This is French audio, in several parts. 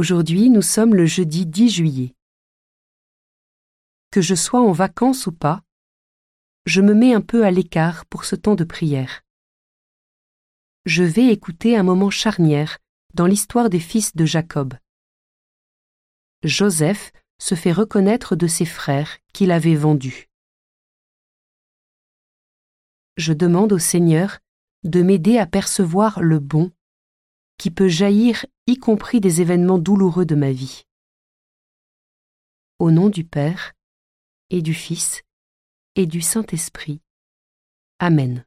Aujourd'hui, nous sommes le jeudi 10 juillet. Que je sois en vacances ou pas, je me mets un peu à l'écart pour ce temps de prière. Je vais écouter un moment charnière dans l'histoire des fils de Jacob. Joseph se fait reconnaître de ses frères qu'il avait vendus. Je demande au Seigneur de m'aider à percevoir le bon qui peut jaillir y compris des événements douloureux de ma vie. Au nom du Père et du Fils et du Saint-Esprit. Amen.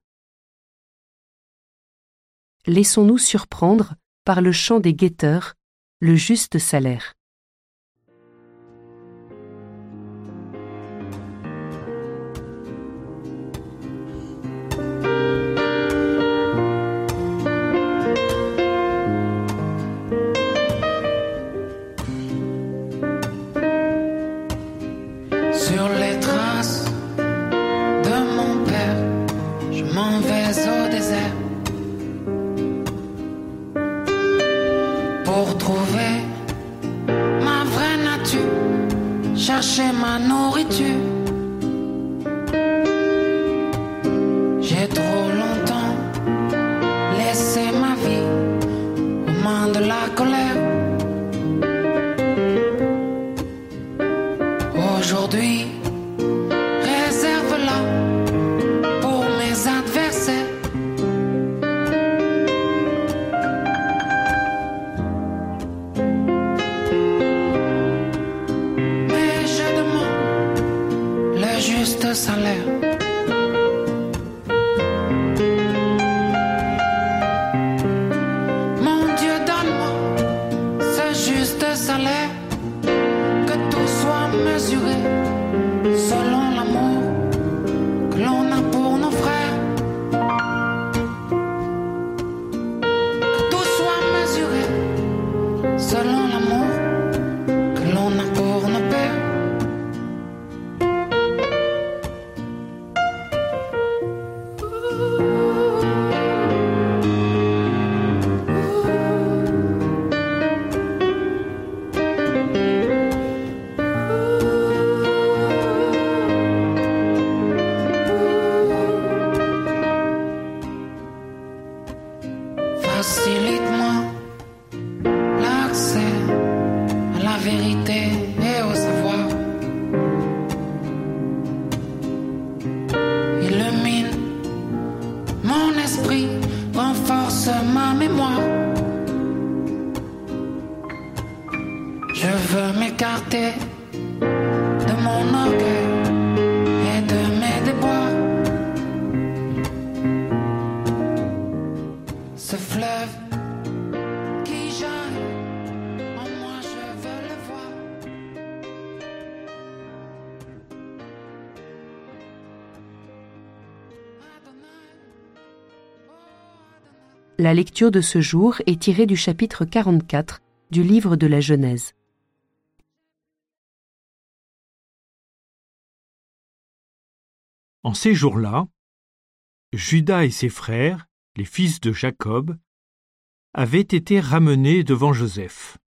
Laissons-nous surprendre par le chant des guetteurs, le juste salaire. Sur les traces de mon père, je m'en vais au désert pour trouver ma vraie nature, chercher ma nourriture. J'ai trop longtemps laissé ma vie aux mains de la colère. Aujourd'hui, réserve-la pour mes adversaires. Mais je demande le juste salaire. Mon Dieu, donne-moi ce juste salaire. Que tout soit mesuré selon l'amour que l'on a pour nos frères. Que tout soit mesuré selon l'amour que l'on a pour nos pères. Facilite-moi l'accès à la vérité et au savoir. Illumine mon esprit, renforce ma mémoire. Je veux m'écarter de mon orgueil et de mes déboires. Ce fleuve qui jaillit en moi, je veux le voir. La lecture de ce jour est tirée du chapitre 44 du livre de la Genèse. En ces jours-là, Juda et ses frères, les fils de Jacob, avaient été ramenés devant Joseph.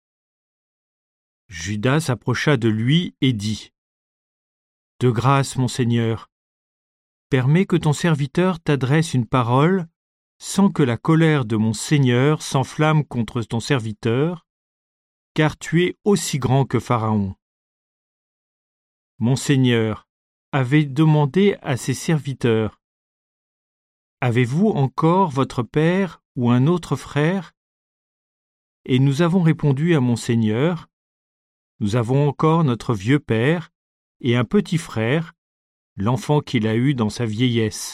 Juda s'approcha de lui et dit : « De grâce, mon Seigneur, permets que ton serviteur t'adresse une parole sans que la colère de mon Seigneur s'enflamme contre ton serviteur, car tu es aussi grand que Pharaon. Mon Seigneur avait demandé à ses serviteurs : Avez-vous encore votre père ou un autre frère ? Et nous avons répondu à mon Seigneur : Nous avons encore notre vieux père et un petit frère, l'enfant qu'il a eu dans sa vieillesse.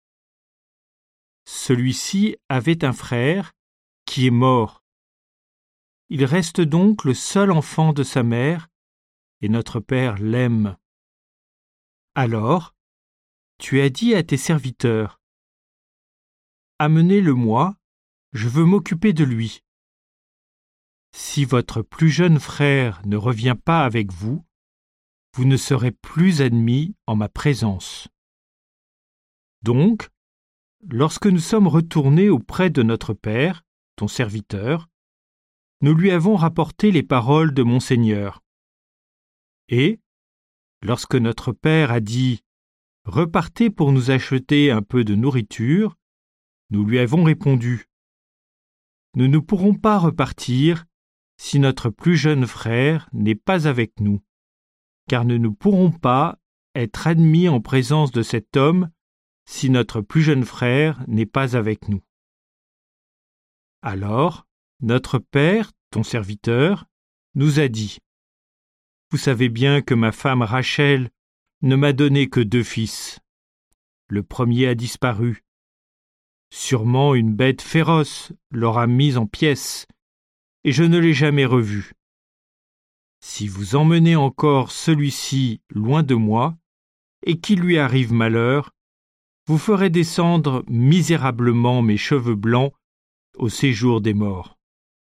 Celui-ci avait un frère qui est mort. Il reste donc le seul enfant de sa mère, et notre père l'aime. Alors, tu as dit à tes serviteurs : Amenez-le-moi, je veux m'occuper de lui. Si votre plus jeune frère ne revient pas avec vous, vous ne serez plus admis en ma présence. Donc, lorsque nous sommes retournés auprès de notre père, ton serviteur, nous lui avons rapporté les paroles de mon Seigneur. Et, lorsque notre Père a dit « Repartez pour nous acheter un peu de nourriture », nous lui avons répondu « Nous ne pourrons pas repartir si notre plus jeune frère n'est pas avec nous, car nous ne pourrons pas être admis en présence de cet homme si notre plus jeune frère n'est pas avec nous. » Alors, notre Père, ton serviteur, nous a dit « Vous savez bien que ma femme Rachel ne m'a donné que 2 fils. Le premier a disparu. Sûrement une bête féroce l'aura mis en pièces, et je ne l'ai jamais revu. Si vous emmenez encore celui-ci loin de moi, et qu'il lui arrive malheur, vous ferez descendre misérablement mes cheveux blancs au séjour des morts. »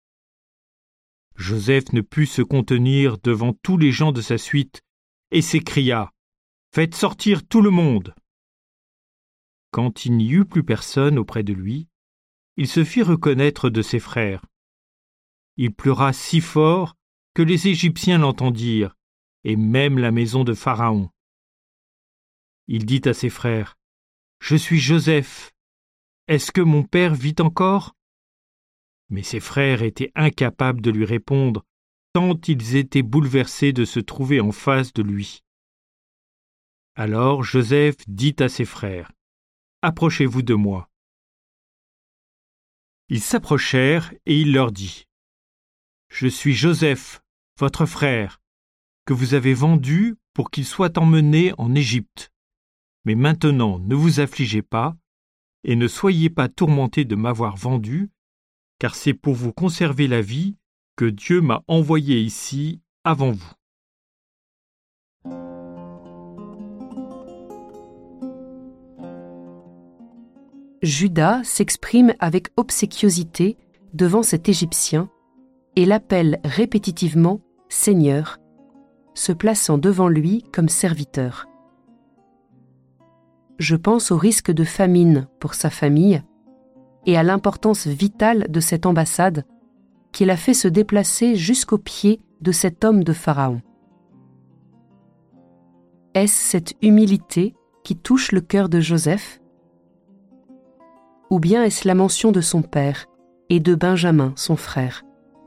Joseph ne put se contenir devant tous les gens de sa suite et s'écria « Faites sortir tout le monde !» Quand il n'y eut plus personne auprès de lui, il se fit reconnaître de ses frères. Il pleura si fort que les Égyptiens l'entendirent, et même la maison de Pharaon. Il dit à ses frères « Je suis Joseph. Est-ce que mon père vit encore ?» Mais ses frères étaient incapables de lui répondre, tant ils étaient bouleversés de se trouver en face de lui. Alors Joseph dit à ses frères, « Approchez-vous de moi. » Ils s'approchèrent et il leur dit, « Je suis Joseph, votre frère, que vous avez vendu pour qu'il soit emmené en Égypte. Mais maintenant ne vous affligez pas, et ne soyez pas tourmentés de m'avoir vendu, car c'est pour vous conserver la vie que Dieu m'a envoyé ici avant vous. » Judas s'exprime avec obséquiosité devant cet Égyptien et l'appelle répétitivement « Seigneur », se plaçant devant lui comme serviteur. Je pense au risque de famine pour sa famille et à l'importance vitale de cette ambassade qui l'a fait se déplacer jusqu'au pied de cet homme de Pharaon. Est-ce cette humilité qui touche le cœur de Joseph ? Ou bien est-ce la mention de son père et de Benjamin, son frère ?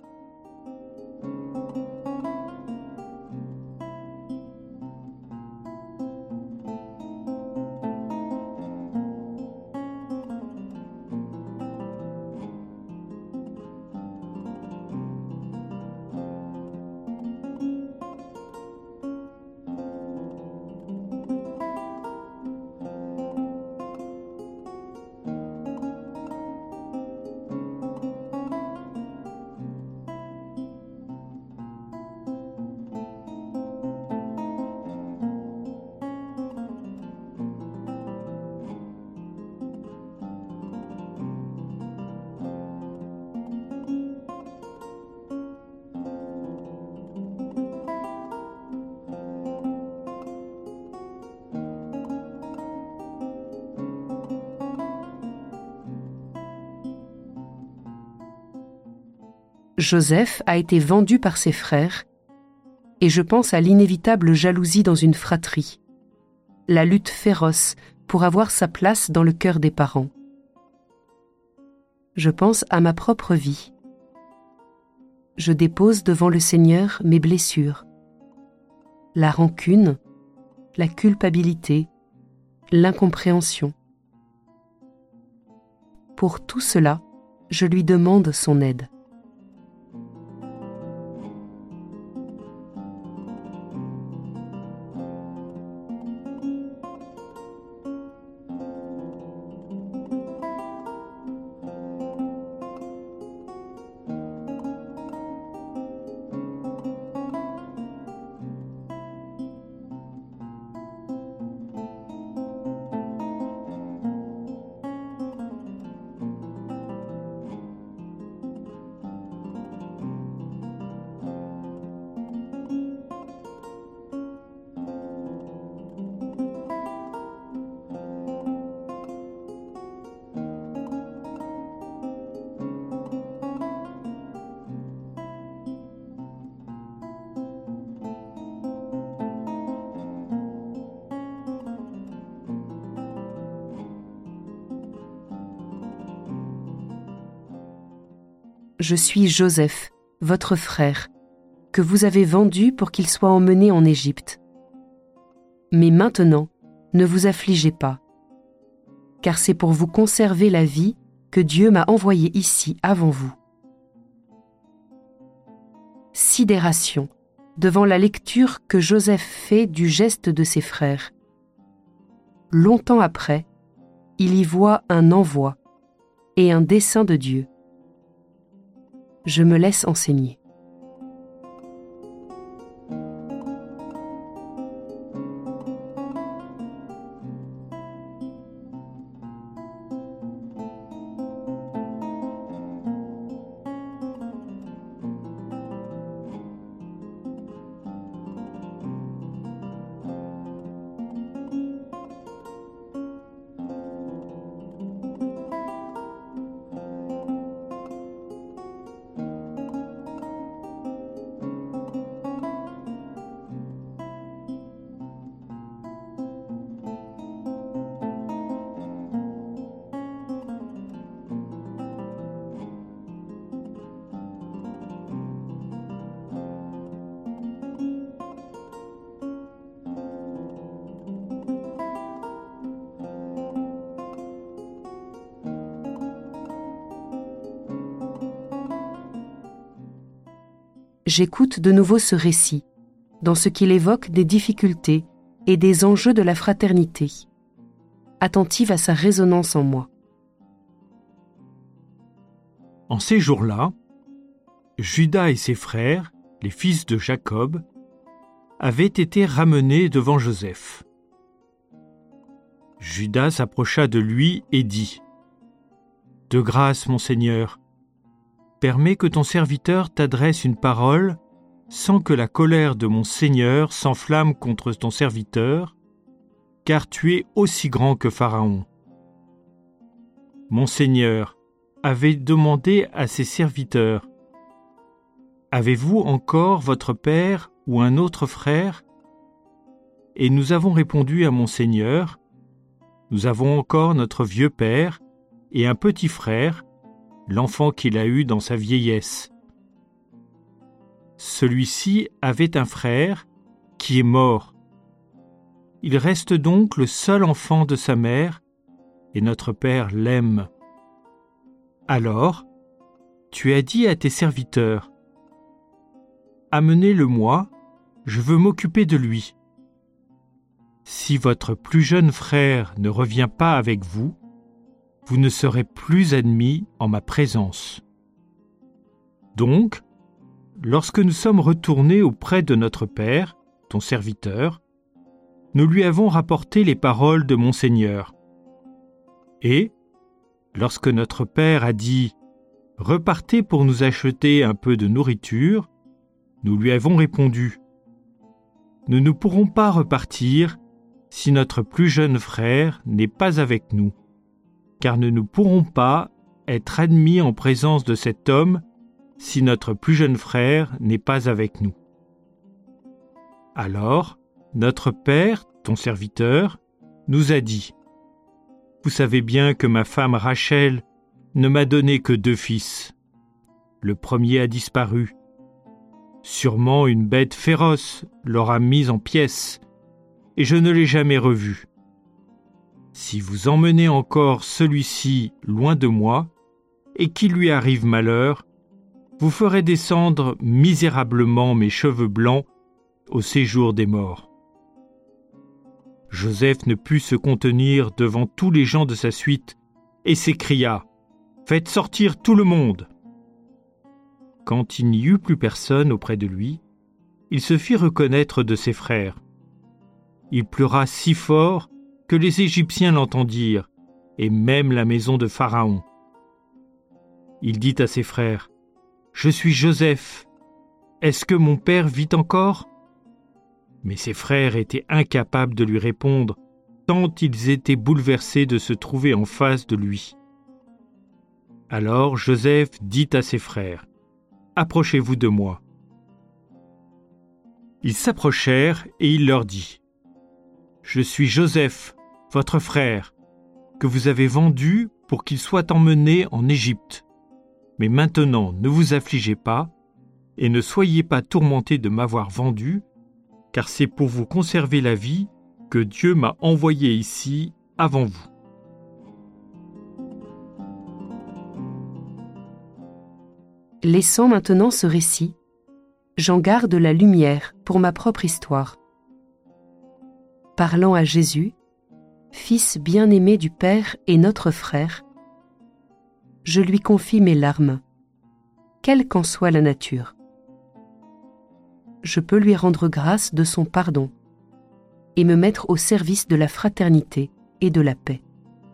Joseph a été vendu par ses frères, et je pense à l'inévitable jalousie dans une fratrie, la lutte féroce pour avoir sa place dans le cœur des parents. Je pense à ma propre vie. Je dépose devant le Seigneur mes blessures, la rancune, la culpabilité, l'incompréhension. Pour tout cela, je lui demande son aide. je suis Joseph, votre frère, que vous avez vendu pour qu'il soit emmené en Égypte. Mais maintenant, ne vous affligez pas, car c'est pour vous conserver la vie que Dieu m'a envoyé ici avant vous. » Sidération devant la lecture que Joseph fait du geste de ses frères. Longtemps après, il y voit un envoi et un dessein de Dieu. Je me laisse enseigner. J'écoute de nouveau ce récit, dans ce qu'il évoque des difficultés et des enjeux de la fraternité, attentive à sa résonance en moi. En ces jours-là, Judas et ses frères, les fils de Jacob, avaient été ramenés devant Joseph. Judas s'approcha de lui et dit : « De grâce, mon Seigneur, permets que ton serviteur t'adresse une parole sans que la colère de mon Seigneur s'enflamme contre ton serviteur, car tu es aussi grand que Pharaon. Mon Seigneur avait demandé à ses serviteurs : Avez-vous encore votre père ou un autre frère ? Et nous avons répondu à mon Seigneur : Nous avons encore notre vieux père et un petit frère, l'enfant qu'il a eu dans sa vieillesse. Celui-ci avait un frère qui est mort. Il reste donc le seul enfant de sa mère, et notre père l'aime. Alors, tu as dit à tes serviteurs : Amenez-le-moi, je veux m'occuper de lui. Si votre plus jeune frère ne revient pas avec vous, vous ne serez plus admis en ma présence. Donc, lorsque nous sommes retournés auprès de notre père, ton serviteur, nous lui avons rapporté les paroles de mon Seigneur. Et, lorsque notre père a dit « Repartez pour nous acheter un peu de nourriture », nous lui avons répondu « Nous ne pourrons pas repartir si notre plus jeune frère n'est pas avec nous, car nous ne pourrons pas être admis en présence de cet homme si notre plus jeune frère n'est pas avec nous. » Alors, notre père, ton serviteur, nous a dit : « Vous savez bien que ma femme Rachel ne m'a donné que 2 fils. Le premier a disparu. Sûrement une bête féroce l'aura mis en pièces, et je ne l'ai jamais revu. Si vous emmenez encore celui-ci loin de moi, et qu'il lui arrive malheur, vous ferez descendre misérablement mes cheveux blancs au séjour des morts. » Joseph ne put se contenir devant tous les gens de sa suite et s'écria : « Faites sortir tout le monde !» Quand il n'y eut plus personne auprès de lui, il se fit reconnaître de ses frères. Il pleura si fort que les Égyptiens l'entendirent, et même la maison de Pharaon. Il dit à ses frères : « Je suis Joseph. Est-ce que mon père vit encore ?» Mais ses frères étaient incapables de lui répondre, tant ils étaient bouleversés de se trouver en face de lui. Alors Joseph dit à ses frères : « Approchez-vous de moi. » Ils s'approchèrent et il leur dit : « Je suis Joseph, votre frère, que vous avez vendu pour qu'il soit emmené en Égypte. Mais maintenant, ne vous affligez pas, et ne soyez pas tourmentés de m'avoir vendu, car c'est pour vous conserver la vie que Dieu m'a envoyé ici avant vous. Laissant maintenant ce récit, j'en garde la lumière pour ma propre histoire. Parlant à Jésus, Fils bien-aimé du Père et notre frère, je lui confie mes larmes, quelle qu'en soit la nature. Je peux lui rendre grâce de son pardon et me mettre au service de la fraternité et de la paix.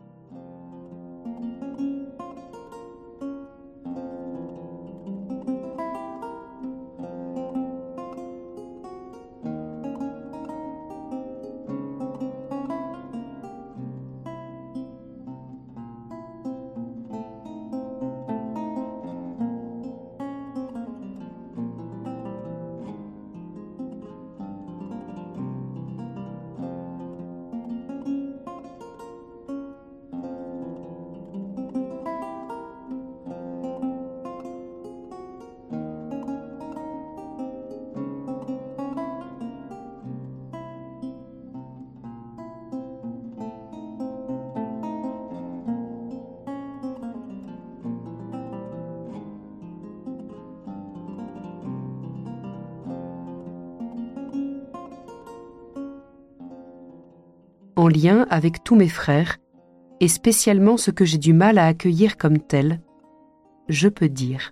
En lien avec tous mes frères, et spécialement ceux que j'ai du mal à accueillir comme tels, je peux dire: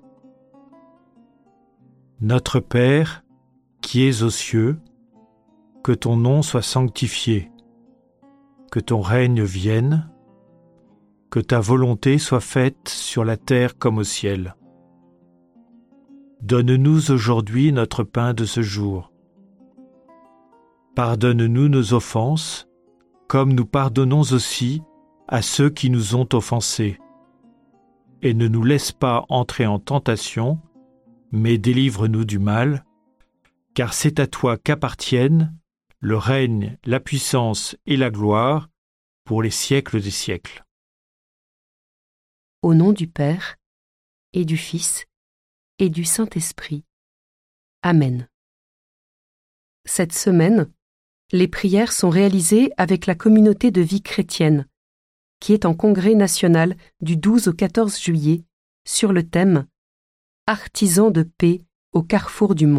Notre Père, qui es aux cieux, que ton nom soit sanctifié, que ton règne vienne, que ta volonté soit faite sur la terre comme au ciel. Donne-nous aujourd'hui notre pain de ce jour. Pardonne-nous nos offenses, comme nous pardonnons aussi à ceux qui nous ont offensés. Et ne nous laisse pas entrer en tentation, mais délivre-nous du mal, car c'est à toi qu'appartiennent le règne, la puissance et la gloire pour les siècles des siècles. Au nom du Père, et du Fils, et du Saint-Esprit. Amen. Cette semaine, les prières sont réalisées avec la communauté de vie chrétienne, qui est en congrès national du 12 au 14 juillet sur le thème « Artisans de paix au carrefour du monde ».